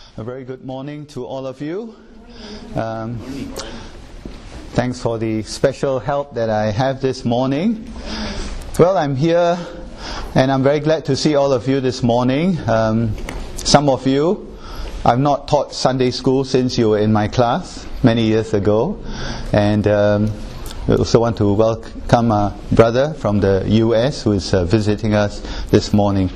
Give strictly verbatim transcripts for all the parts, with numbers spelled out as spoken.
A very good morning to all of you. Um, thanks for the special help that I have this morning. Well, I'm here and I'm very glad to see all of you this morning. Um, some of you, I've not taught Sunday school since you were in my class many years ago. And um, we also want to welcome a brother from the U S who is uh, visiting us this morning.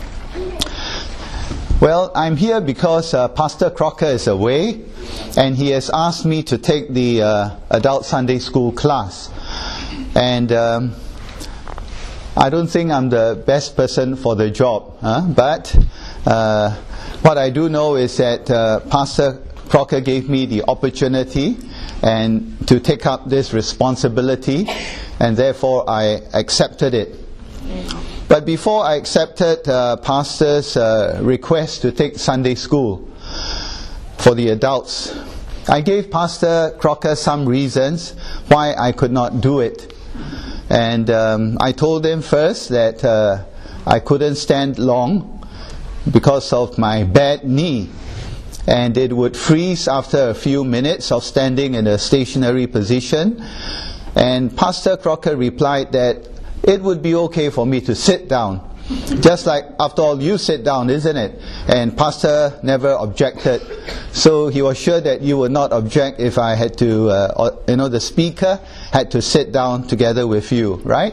Well, I'm here because uh, Pastor Crocker is away and he has asked me to take the uh, adult Sunday school class. And um, I don't think I'm the best person for the job, huh? but uh, what I do know is that uh, Pastor Crocker gave me the opportunity and to take up this responsibility, and therefore I accepted it. But before I accepted uh, Pastor's uh, request to take Sunday school for the adults, I gave Pastor Crocker some reasons why I could not do it. And um, I told him first that uh, I couldn't stand long because of my bad knee. And it would freeze after a few minutes of standing in a stationary position. And Pastor Crocker replied that it would be okay for me to sit down. Just like, after all, you sit down, isn't it? And Pastor never objected. So he was sure that you would not object if I had to, uh, or, you know, the speaker had to sit down together with you, right?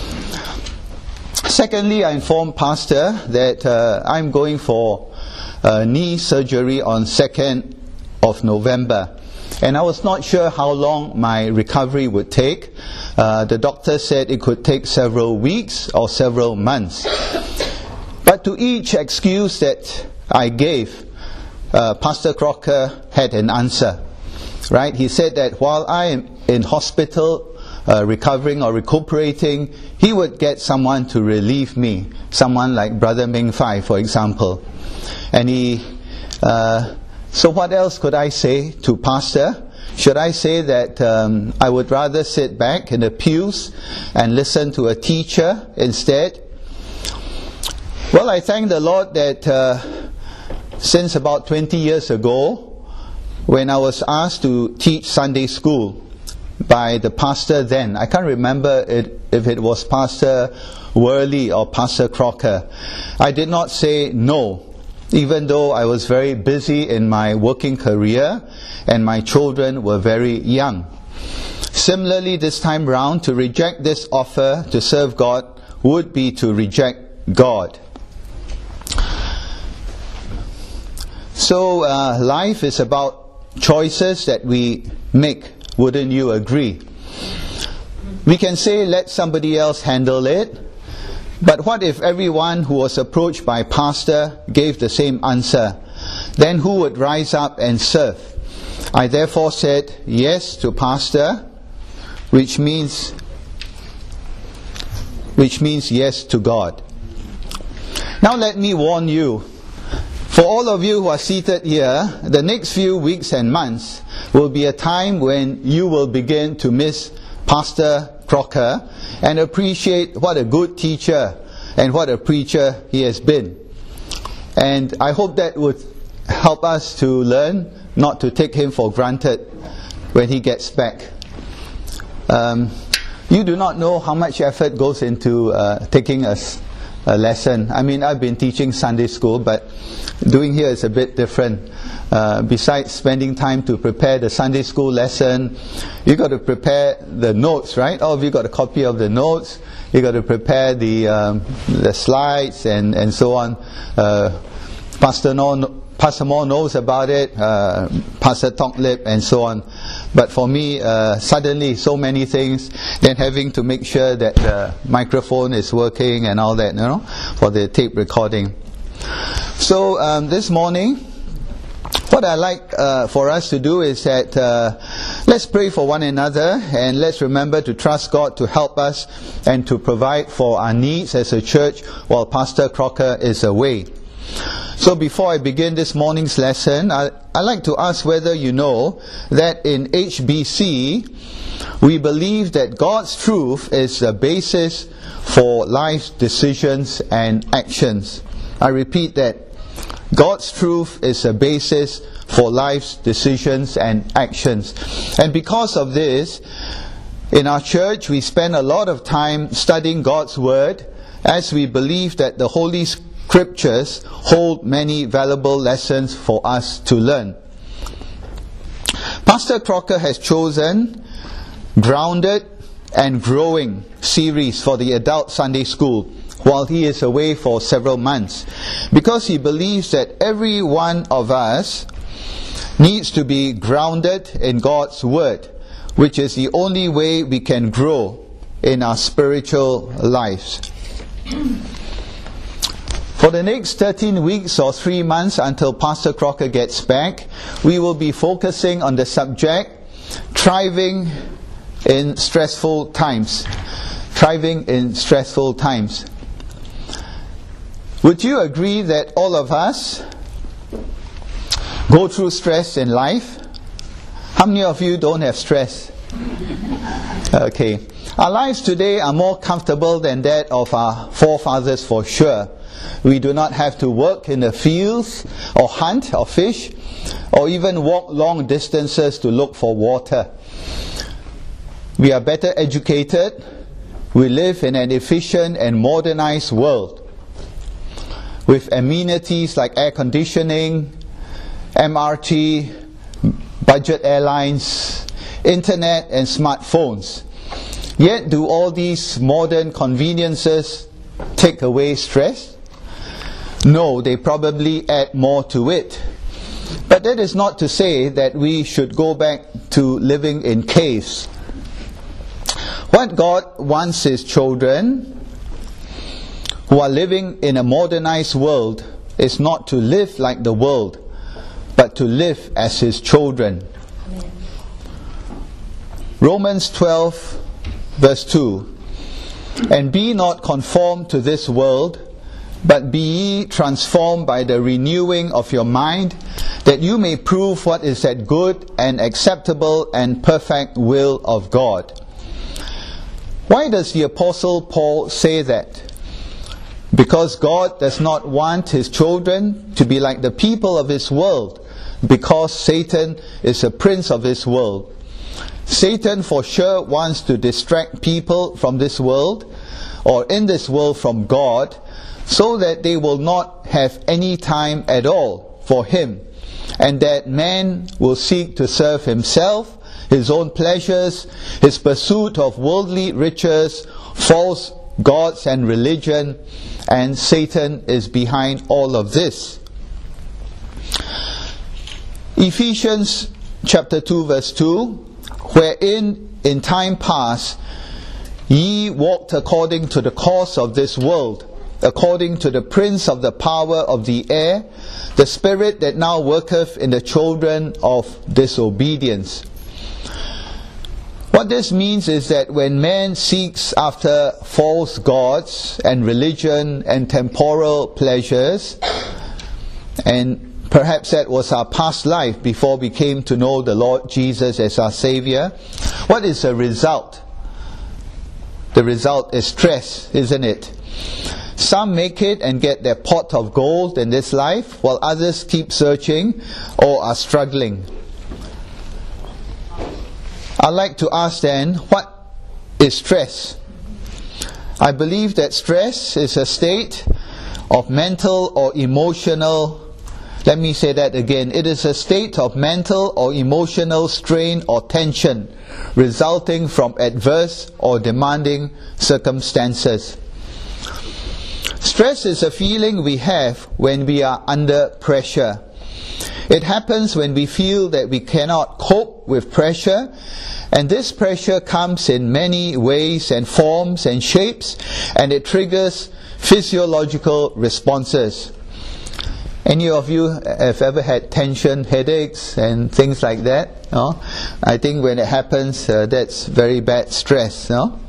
Secondly, I informed Pastor that uh, I'm going for uh, knee surgery on second of November. And I was not sure how long my recovery would take. Uh, the doctor said it could take several weeks or several months. But to each excuse that I gave, uh, Pastor Crocker had an answer. Right? He said that while I am in hospital uh, recovering or recuperating, he would get someone to relieve me. Someone like Brother Ming Fai, for example. And he... Uh, So what else could I say to Pastor? Should I say that um, I would rather sit back in the pews and listen to a teacher instead? Well, I thank the Lord that uh, since about twenty years ago, when I was asked to teach Sunday school by the pastor then, I can't remember it, if it was Pastor Worley or Pastor Crocker, I did not say no. Even though I was very busy in my working career and my children were very young. Similarly, this time round, to reject this offer to serve God would be to reject God. So uh, life is about choices that we make, wouldn't you agree? We can say, let somebody else handle it. But what if everyone who was approached by Pastor gave the same answer? Then who would rise up and serve? I therefore said yes to Pastor, which means which means yes to God. Now let me warn you, for all of you who are seated here, the next few weeks and months will be a time when you will begin to miss Pastor Crocker and appreciate what a good teacher and what a preacher he has been. And I hope that would help us to learn not to take him for granted when he gets back. Um, you do not know how much effort goes into uh, taking a, a lesson. I mean, I've been teaching Sunday school, but doing here is a bit different. Uh, besides spending time to prepare the Sunday school lesson, you got to prepare the notes, right? All of you got a copy of the notes. You got to prepare the um, the slides and and so on. Uh, Pastor Moore, Pastor Moore knows about it. Uh, Pastor Tong Lip and so on. But for me, uh, suddenly so many things. Then having to make sure that the microphone is working and all that, you know, for the tape recording. So um, this morning, what I like uh, for us to do is that uh, let's pray for one another and let's remember to trust God to help us and to provide for our needs as a church while Pastor Crocker is away. So before I begin this morning's lesson, I, I'd like to ask whether you know that in H B C we believe that God's truth is the basis for life's decisions and actions. I repeat that. God's truth is a basis for life's decisions and actions. And because of this, in our church we spend a lot of time studying God's Word, as we believe that the Holy Scriptures hold many valuable lessons for us to learn. Pastor Crocker has chosen Grounded and Growing series for the adult Sunday school while he is away for several months, because he believes that every one of us needs to be grounded in God's Word, which is the only way we can grow in our spiritual lives. For the next thirteen weeks or three months until Pastor Crocker gets back, we will be focusing on the subject Thriving in Stressful Times. Thriving in Stressful Times. Would you agree that all of us go through stress in life? How many of you don't have stress? Okay. Our lives today are more comfortable than that of our forefathers for sure. We do not have to work in the fields or hunt or fish or even walk long distances to look for water. We are better educated. We live in an efficient and modernized world with amenities like air conditioning, M R T, budget airlines, internet and smartphones. Yet do all these modern conveniences take away stress? No, they probably add more to it. But that is not to say that we should go back to living in caves. What God wants His children who are living in a modernized world is not to live like the world, but to live as His children. Amen. Romans twelve verse two. And be not conformed to this world, but be ye transformed by the renewing of your mind, that you may prove what is that good and acceptable and perfect will of God. Why does the Apostle Paul say that? Because God does not want His children to be like the people of this world, because Satan is a prince of this world. Satan for sure wants to distract people from this world, or in this world from God, so that they will not have any time at all for Him, and that man will seek to serve himself, his own pleasures, his pursuit of worldly riches, false gods and religion, and Satan is behind all of this. Ephesians chapter two verse two, wherein in time past ye walked according to the course of this world, according to the prince of the power of the air, the spirit that now worketh in the children of disobedience. What this means is that when man seeks after false gods and religion and temporal pleasures, and perhaps that was our past life before we came to know the Lord Jesus as our Savior, what is the result? The result is stress, isn't it? Some make it and get their pot of gold in this life, while others keep searching or are struggling. I'd like to ask then, what is stress? I believe that stress is a state of mental or emotional, let me say that again, it is a state of mental or emotional strain or tension resulting from adverse or demanding circumstances. Stress is a feeling we have when we are under pressure. It happens when we feel that we cannot cope with pressure, and this pressure comes in many ways and forms and shapes, and it triggers physiological responses. Any of you have ever had tension headaches and things like that? No? I think when it happens, uh, that's very bad stress. No?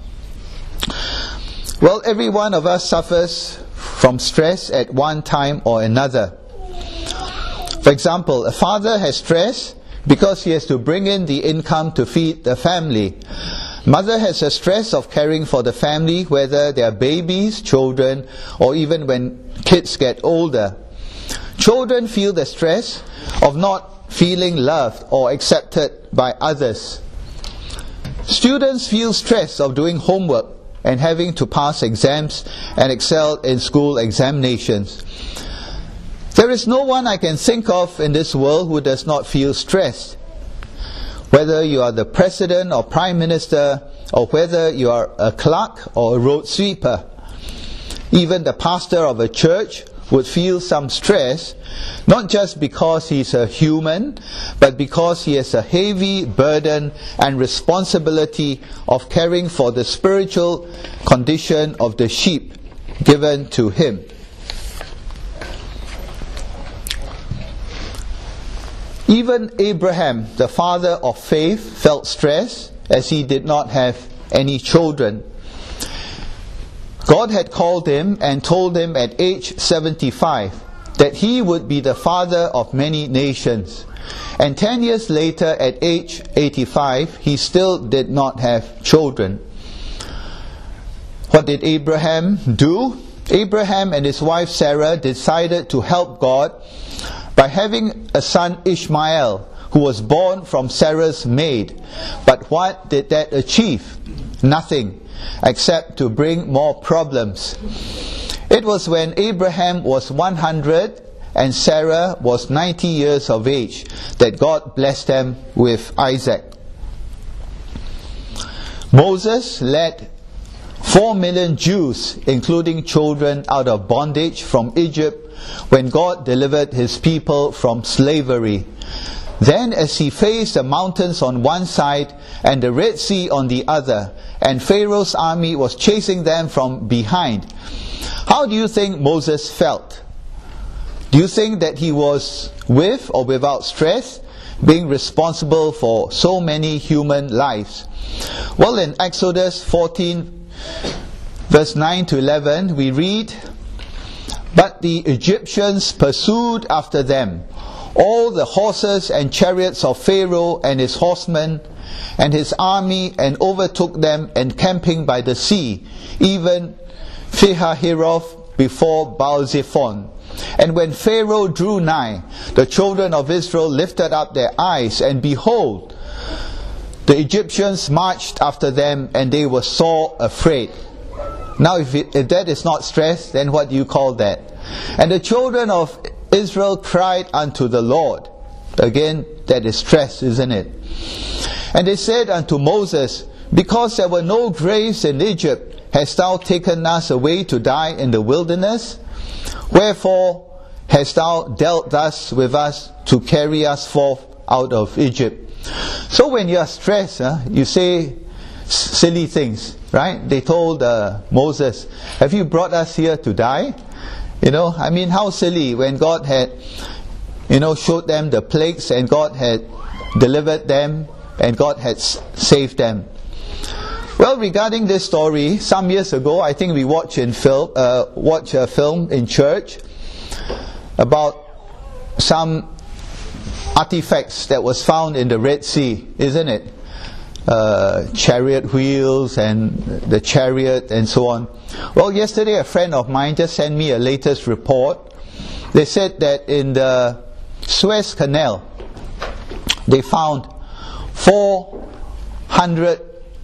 Well, every one of us suffers from stress at one time or another. For example, a father has stress because he has to bring in the income to feed the family. Mother has a stress of caring for the family, whether they are babies, children, or even when kids get older. Children feel the stress of not feeling loved or accepted by others. Students feel stress of doing homework and having to pass exams and excel in school examinations. There is no one I can think of in this world who does not feel stressed. Whether you are the president or prime minister, or whether you are a clerk or a road sweeper, even the pastor of a church would feel some stress, not just because he's a human, but because he has a heavy burden and responsibility of caring for the spiritual condition of the sheep given to him. Even Abraham, the father of faith, felt stress as he did not have any children. God had called him and told him at age seventy-five that he would be the father of many nations. And ten years later, at age eighty-five, he still did not have children. What did Abraham do? Abraham and his wife Sarah decided to help God by having a son, Ishmael, who was born from Sarah's maid. But what did that achieve? Nothing, except to bring more problems. It was when Abraham was one hundred and Sarah was ninety years of age that God blessed them with Isaac. Moses led four million Jews, including children, out of bondage from Egypt when God delivered his people from slavery. Then, as he faced the mountains on one side and the Red Sea on the other, and Pharaoh's army was chasing them from behind, how do you think Moses felt? Do you think that he was with or without stress, being responsible for so many human lives? Well, in Exodus fourteen, verse nine to eleven, we read, "But the Egyptians pursued after them, all the horses and chariots of Pharaoh and his horsemen and his army, and overtook them encamping by the sea, even Pihahiroth before Baal-zephon. And when Pharaoh drew nigh, the children of Israel lifted up their eyes, and behold, the Egyptians marched after them, and they were sore afraid." Now if, it, if that is not stress, then what do you call that? "And the children of Israel cried unto the Lord." Again, that is stress, isn't it? "And they said unto Moses, Because there were no graves in Egypt, hast thou taken us away to die in the wilderness? Wherefore hast thou dealt thus with us to carry us forth out of Egypt?" So when you are stressed, huh, you say silly things, right? They told uh, Moses, "Have you brought us here to die?" You know, I mean, how silly when God had, you know, showed them the plagues, and God had delivered them, and God had s- saved them. Well, regarding this story, some years ago, I think we watched in film, uh, watched a film in church about some artifacts that was found in the Red Sea, isn't it? Uh, chariot wheels and the chariot and so on. Well, yesterday a friend of mine just sent me a latest report. They said that in the Suez Canal, they found four hundred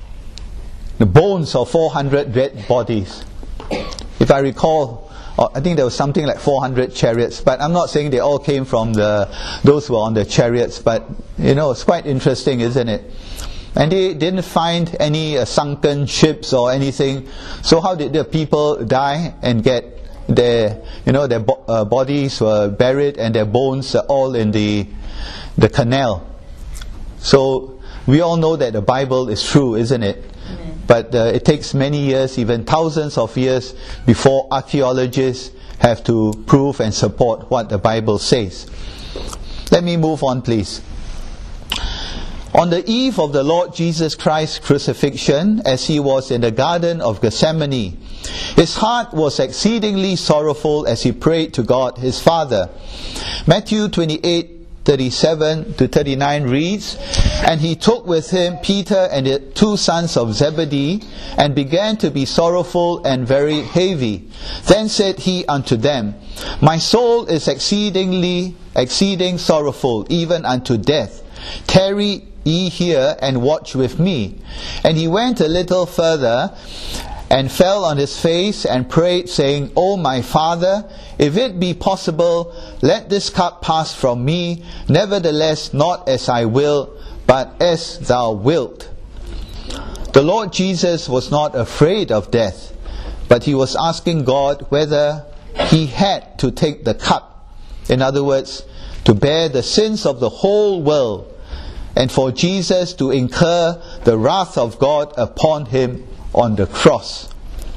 the bones of four hundred dead bodies. If I recall, I think there was something like four hundred chariots, but I'm not saying they all came from the those who were on the chariots, but you know, it's quite interesting, isn't it? And they didn't find any uh, sunken ships or anything. So how did the people die and get their, you know, their bo- uh, bodies were buried and their bones are all in the the canal? So we all know that the Bible is true, isn't it? Amen. But uh, it takes many years, even thousands of years, before archaeologists have to prove and support what the Bible says. Let me move on, please. On the eve of the Lord Jesus Christ's crucifixion, as he was in the Garden of Gethsemane, his heart was exceedingly sorrowful as he prayed to God his Father. Matthew twenty-eight, thirty-seven to thirty-nine reads, "And he took with him Peter and the two sons of Zebedee, and began to be sorrowful and very heavy. Then said he unto them, My soul is exceedingly, exceeding sorrowful, even unto death. Tarry ye here, and watch with me. And he went a little further, and fell on his face, and prayed, saying, O my Father, if it be possible, let this cup pass from me. Nevertheless, not as I will, but as thou wilt. The Lord Jesus was not afraid of death, but he was asking God whether he had to take the cup. In other words, to bear the sins of the whole world, and for Jesus to incur the wrath of God upon him on the cross.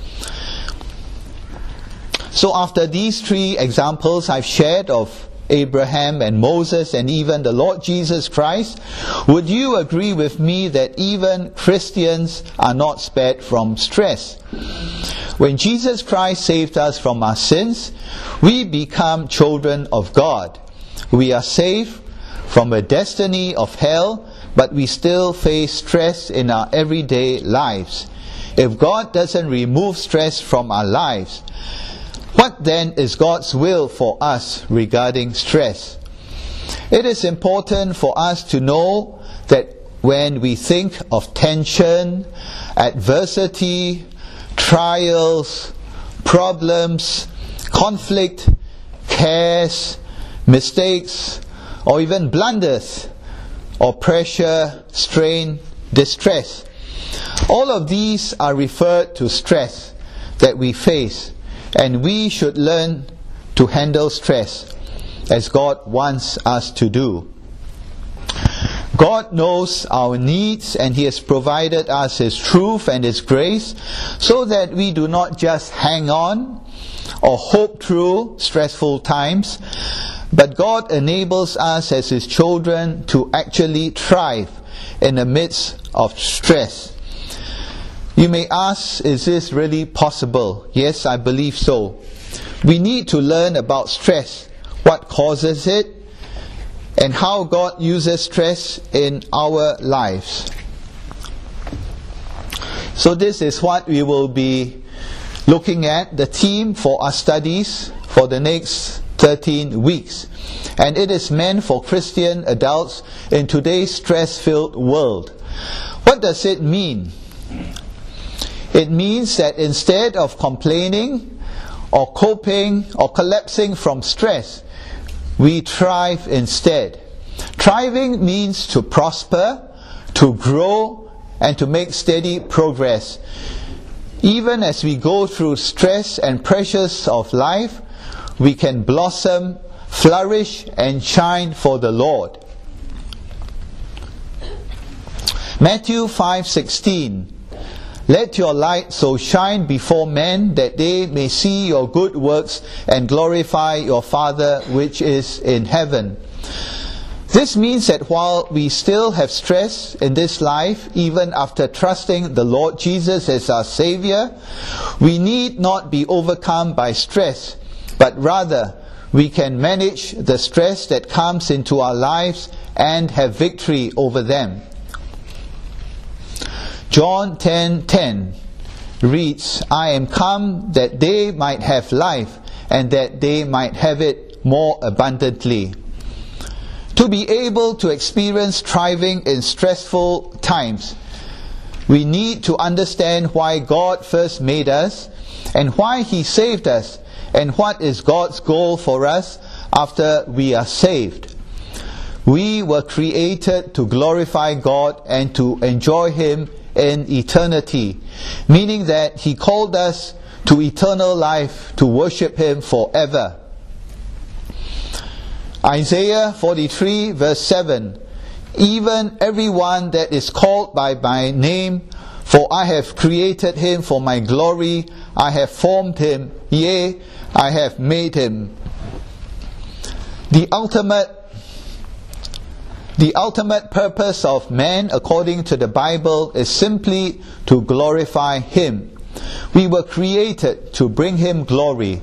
So after these three examples I've shared of Abraham and Moses and even the Lord Jesus Christ, would you agree with me that even Christians are not spared from stress? When Jesus Christ saved us from our sins, we become children of God. We are saved from a destiny of hell, but we still face stress in our everyday lives. If God doesn't remove stress from our lives, what then is God's will for us regarding stress? It is important for us to know that when we think of tension, adversity, trials, problems, conflict, cares, mistakes, or even blunders, or pressure, strain, distress, all of these are referred to stress that we face. And we should learn to handle stress as God wants us to do. God knows our needs, and He has provided us His truth and His grace so that we do not just hang on or hope through stressful times, but God enables us as His children to actually thrive in the midst of stress. You may ask, is this really possible? Yes, I believe so. We need to learn about stress, what causes it, and how God uses stress in our lives. So this is what we will be looking at, the theme for our studies for the next thirteen weeks. And it is meant for Christian adults in today's stress-filled world. What does it mean? It means that instead of complaining or coping or collapsing from stress, we thrive instead. Thriving means to prosper, to grow, and to make steady progress. Even as we go through stress and pressures of life, we can blossom, flourish, and shine for the Lord. Matthew five sixteen. Let your light so shine before men that they may see your good works and glorify your Father which is in heaven. This means that while we still have stress in this life, even after trusting the Lord Jesus as our Savior, we need not be overcome by stress, but rather we can manage the stress that comes into our lives and have victory over them. John ten ten reads, I am come that they might have life, and that they might have it more abundantly. To be able to experience thriving in stressful times, we need to understand why God first made us, and why He saved us, and what is God's goal for us after we are saved. We were created to glorify God and to enjoy Him in eternity, meaning that He called us to eternal life to worship Him forever. Isaiah forty-three verse seven, even everyone that is called by my name, for I have created him for my glory, I have formed him, yea, I have made him. The ultimate The ultimate purpose of man, according to the Bible, is simply to glorify Him. We were created to bring Him glory.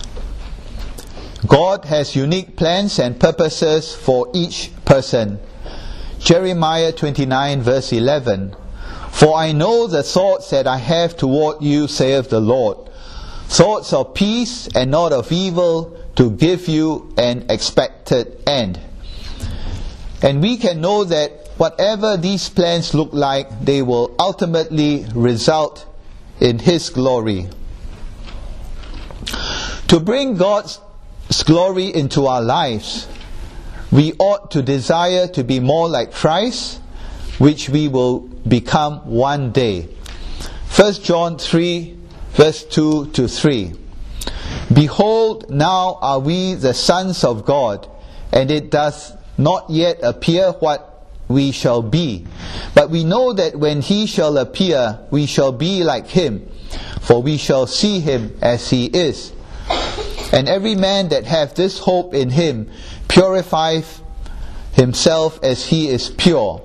God has unique plans and purposes for each person. Jeremiah twenty-nine verse eleven. For I know the thoughts that I have toward you, saith the Lord, thoughts of peace and not of evil, to give you an expected end. And we can know that whatever these plans look like, they will ultimately result in His glory. To bring God's glory into our lives, we ought to desire to be more like Christ, which we will become one day. First John three, verse two to three. Behold, now are we the sons of God, and it doth not yet appear what we shall be. But we know that when He shall appear, we shall be like Him, for we shall see Him as He is. And every man that hath this hope in Him purifieth himself as he is pure.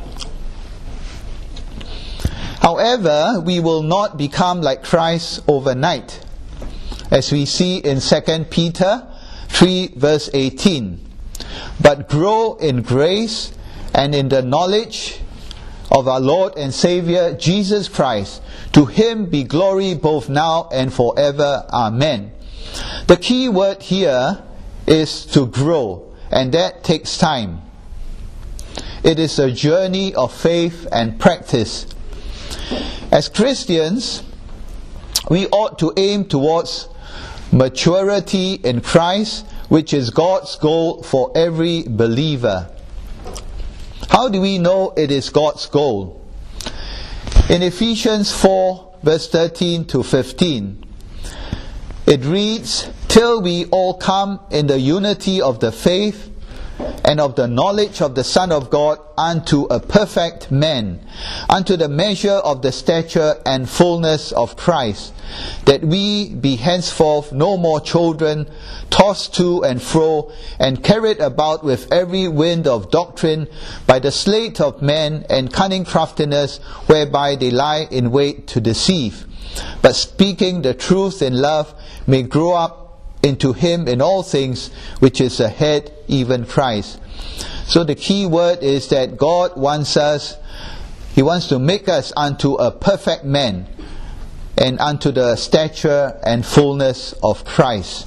However, we will not become like Christ overnight, as we see in Second Peter three verse eighteen. But grow in grace and in the knowledge of our Lord and Saviour Jesus Christ. To Him be glory both now and forever. Amen. The key word here is to grow, and that takes time. It is a journey of faith and practice. As Christians, we ought to aim towards maturity in Christ, which is God's goal for every believer. How do we know it is God's goal? In Ephesians four, verse thirteen to fifteen, it reads, "Till we all come in the unity of the faith and of the knowledge of the Son of God, unto a perfect man, unto the measure of the stature and fullness of Christ, that we be henceforth no more children, tossed to and fro, and carried about with every wind of doctrine, by the sleight of men and cunning craftiness, whereby they lie in wait to deceive. But speaking the truth in love, may grow up into Him in all things, which is the head, even Christ." So the key word is that God wants us, He wants to make us unto a perfect man, and unto the stature and fullness of Christ.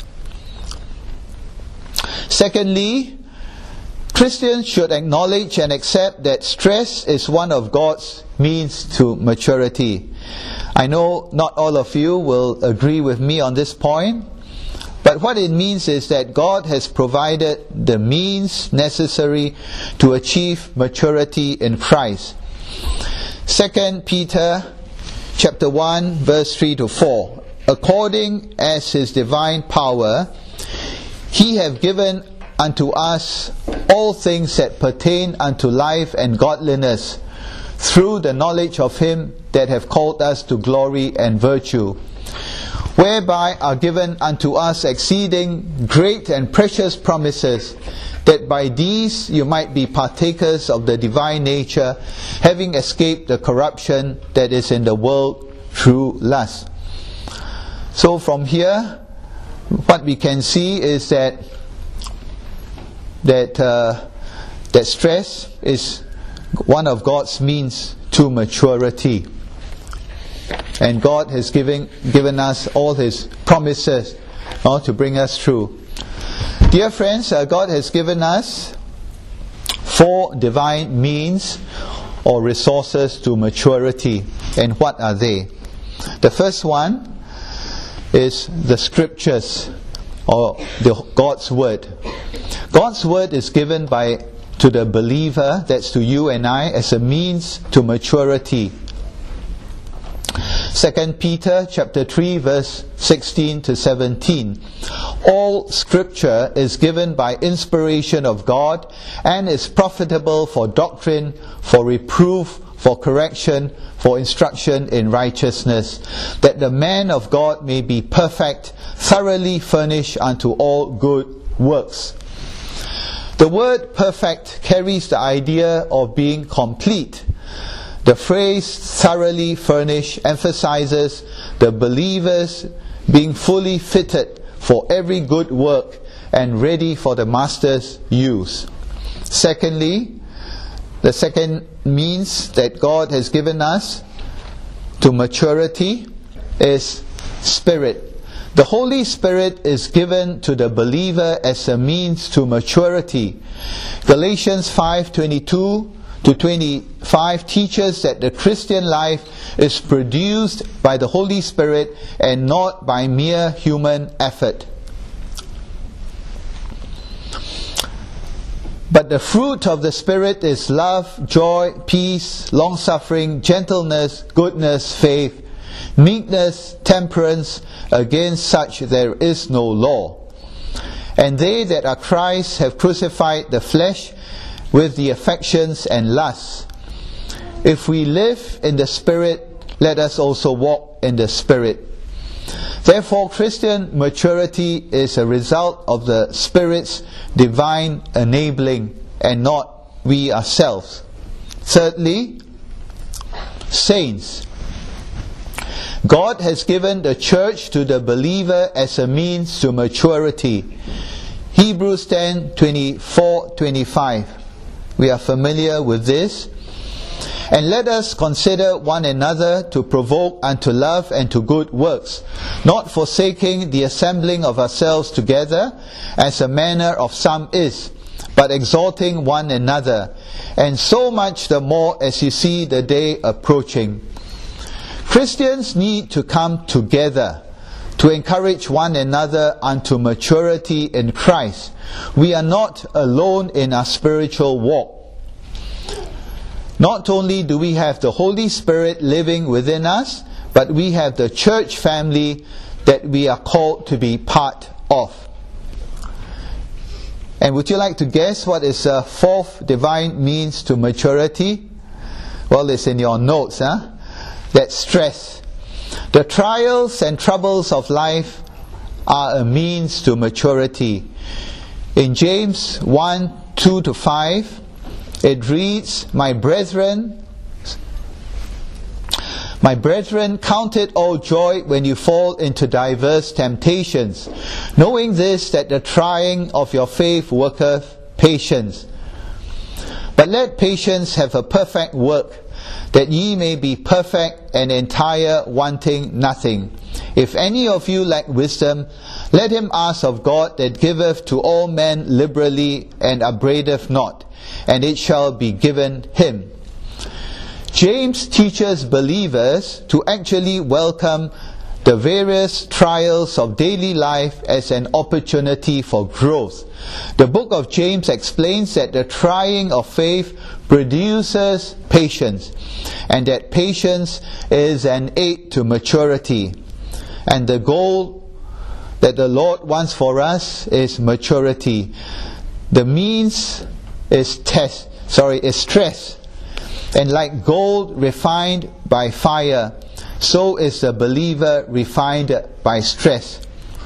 Secondly, Christians should acknowledge and accept that stress is one of God's means to maturity. I know not all of you will agree with me on this point, but what it means is that God has provided the means necessary to achieve maturity in Christ. Second Peter chapter one, verse three to four. "According as His divine power, He hath given unto us all things that pertain unto life and godliness, through the knowledge of Him that hath called us to glory and virtue, whereby are given unto us exceeding great and precious promises, that by these you might be partakers of the divine nature, having escaped the corruption that is in the world through lust." So from here, what we can see is that that uh, that stress is one of God's means to maturity. And God has given given us all His promises uh, to bring us through. Dear friends, uh, God has given us four divine means or resources to maturity. And what are they? The first one is the Scriptures, or the God's Word. God's Word is given by to the believer, that's to you and I, as a means to maturity. Second Peter chapter three, verse sixteen to seventeen. "All Scripture is given by inspiration of God, and is profitable for doctrine, for reproof, for correction, for instruction in righteousness, that the man of God may be perfect, thoroughly furnished unto all good works." The word perfect carries the idea of being complete. The phrase thoroughly furnished emphasizes the believers being fully fitted for every good work and ready for the Master's use. Secondly, the second means that God has given us to maturity is Spirit. The Holy Spirit is given to the believer as a means to maturity. Galatians five twenty-two to twenty-five teaches that the Christian life is produced by the Holy Spirit and not by mere human effort. But the fruit of the Spirit is love, joy, peace, long-suffering, gentleness, goodness, faith, meekness, temperance. Against such there is no law. And they that are Christ have crucified the flesh with the affections and lusts. If we live in the Spirit, let us also walk in the Spirit. Therefore, Christian maturity is a result of the Spirit's divine enabling and not we ourselves. Thirdly, saints. God has given the church to the believer as a means to maturity. Hebrews ten twenty-four to twenty-five. We are familiar with this. And let us consider one another to provoke unto love and to good works, not forsaking the assembling of ourselves together, as a manner of some is, but exhorting one another, and so much the more as you see the day approaching. Christians need to come together to encourage one another unto maturity in Christ. We are not alone in our spiritual walk. Not only do we have the Holy Spirit living within us, but we have the church family that we are called to be part of. And would you like to guess what is the fourth divine means to maturity? Well, it's in your notes, huh? That's stress. The trials and troubles of life are a means to maturity. In James one two to five, it reads, My brethren, My brethren, count it all joy when you fall into diverse temptations, knowing this, that the trying of your faith worketh patience. But let patience have a perfect work, that ye may be perfect and entire, wanting nothing. If any of you lack wisdom, let him ask of God, that giveth to all men liberally, and upbraideth not, and it shall be given him. James teaches believers to actually welcome the various trials of daily life as an opportunity for growth. The book of James explains that the trying of faith produces patience, and that patience is an aid to maturity. And the goal that the Lord wants for us is maturity. The means is test, sorry, is stress. And like gold refined by fire, so is the believer refined by stress.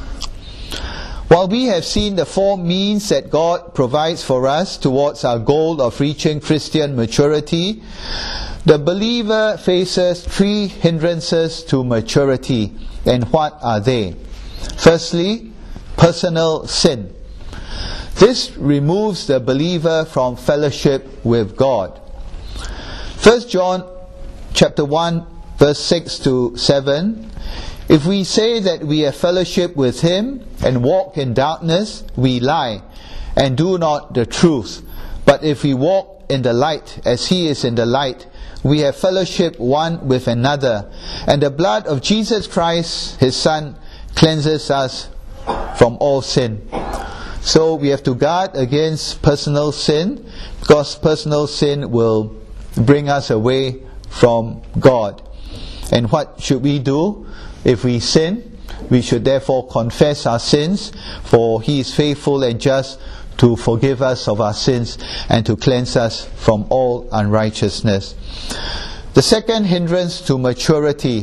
While we have seen the four means that God provides for us towards our goal of reaching Christian maturity, the believer faces three hindrances to maturity. And what are they? Firstly, personal sin. This removes the believer from fellowship with God. First John chapter one verse six to seven. If we say that we have fellowship with him and walk in darkness, we lie and do not the truth. But if we walk in the light as he is in the light, we have fellowship one with another. And the blood of Jesus Christ, his Son, cleanses us from all sin. So we have to guard against personal sin, because personal sin will bring us away from God. And what should we do? If we sin, we should therefore confess our sins, for he is faithful and just to forgive us of our sins and to cleanse us from all unrighteousness. The second hindrance to maturity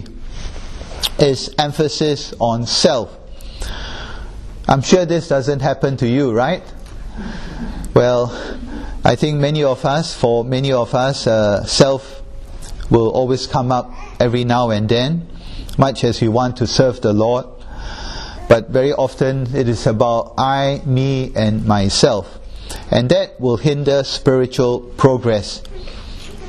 is emphasis on self. I'm sure this doesn't happen to you, right? Well, I think many of us, for many of us, uh, self will always come up every now and then, much as we want to serve the Lord. But very often it is about I, me, and myself. And that will hinder spiritual progress.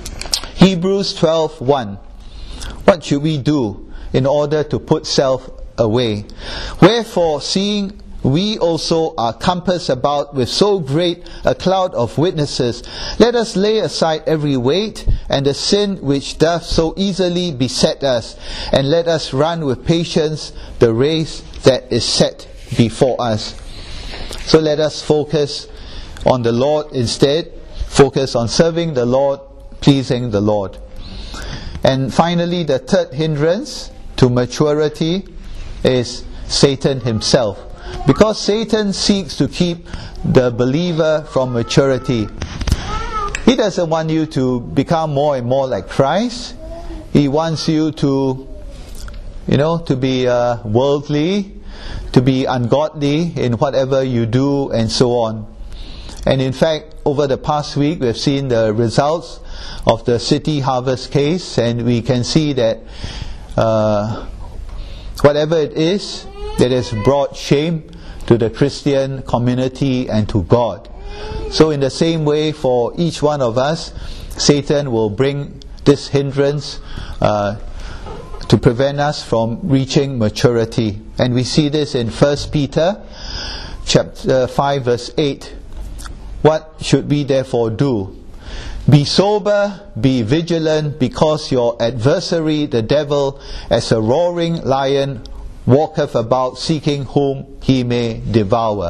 Hebrews twelve one. What should we do in order to put self away. Wherefore, seeing we also are compassed about with so great a cloud of witnesses, let us lay aside every weight and the sin which doth so easily beset us, and let us run with patience the race that is set before us. So let us focus on the Lord instead, focus on serving the Lord, pleasing the Lord. And finally, the third hindrance to maturity is Satan himself. Because Satan seeks to keep the believer from maturity. He doesn't want you to become more and more like Christ. He wants you to, you know, to be uh, worldly, to be ungodly in whatever you do, and so on. And in fact, over the past week, we've seen the results of the City Harvest case, and we can see that uh, whatever it is that has brought shame to the Christian community and to God. So in the same way, for each one of us, Satan will bring this hindrance uh, to prevent us from reaching maturity. And we see this in First Peter chapter five verse eight. What should we therefore do? Be sober, be vigilant, because your adversary the devil, as a roaring lion, walketh about seeking whom he may devour.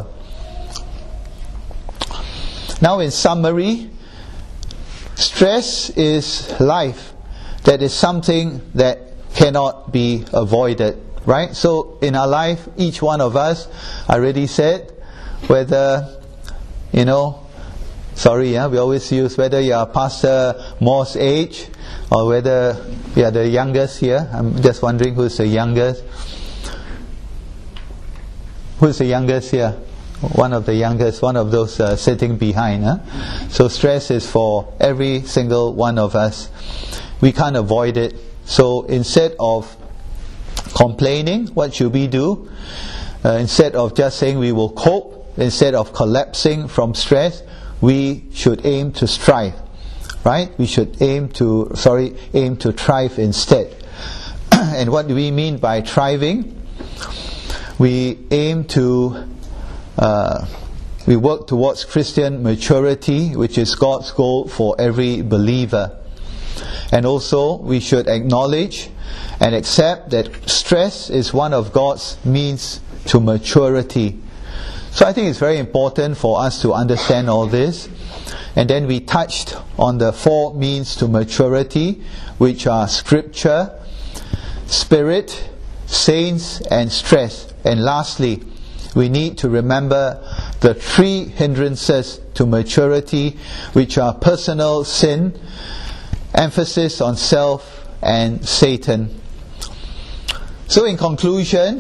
Now, in summary, stress is life. That is something that cannot be avoided, right? So in our life, each one of us, I already said, whether, you know, sorry, yeah, we always use whether you are Pastor Moore's age or whether you are the youngest here. I'm just wondering who's the youngest. Who's the youngest here? One of the youngest, one of those uh, sitting behind. Huh? So stress is for every single one of us. We can't avoid it. So instead of complaining, what should we do? Uh, instead of just saying we will cope, instead of collapsing from stress, we should aim to strive. Right? We should aim to, sorry, aim to thrive instead. And what do we mean by thriving? We aim to, uh, we work towards Christian maturity, which is God's goal for every believer. And also, we should acknowledge and accept that stress is one of God's means to maturity. So I think it's very important for us to understand all this. And then we touched on the four means to maturity, which are Scripture, Spirit, saints, and stress. And lastly, we need to remember the three hindrances to maturity, which are personal sin, emphasis on self, and Satan. So in conclusion,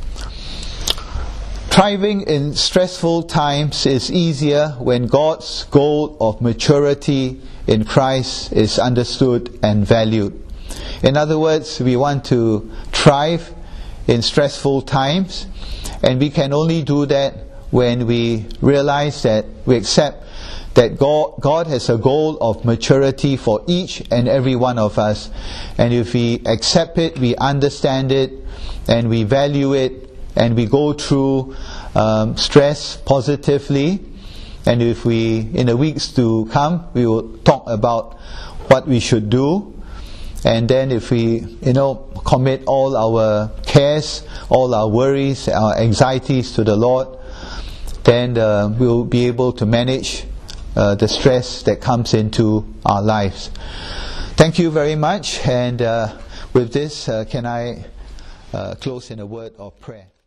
thriving in stressful times is easier when God's goal of maturity in Christ is understood and valued. In other words, we want to thrive in stressful times, and we can only do that when we realize that we accept that God, God has a goal of maturity for each and every one of us. And if we accept it, we understand it, and we value it, and we go through um, stress positively, and if we, in the weeks to come, we will talk about what we should do. And then if we, you know, commit all our cares, all our worries, our anxieties to the Lord, then uh, we'll be able to manage uh, the stress that comes into our lives. Thank you very much. And uh, with this, uh, can I uh, close in a word of prayer?